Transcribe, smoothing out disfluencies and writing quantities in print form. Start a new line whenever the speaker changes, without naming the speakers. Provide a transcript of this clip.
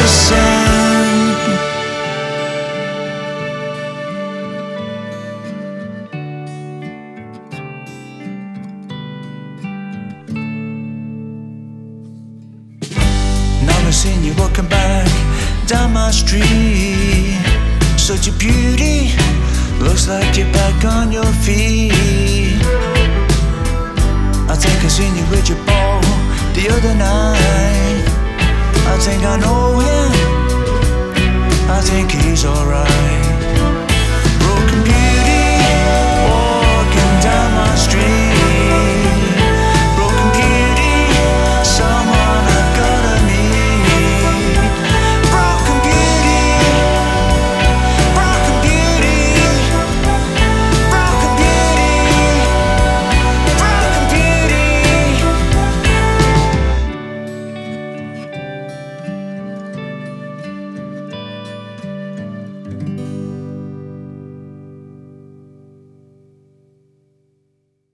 the same. Now I've seen you walking back down my street. Such a beauty, looks like you're back on your feet. I think I seen you with your ball the other night. I think I know him, I think he's alright.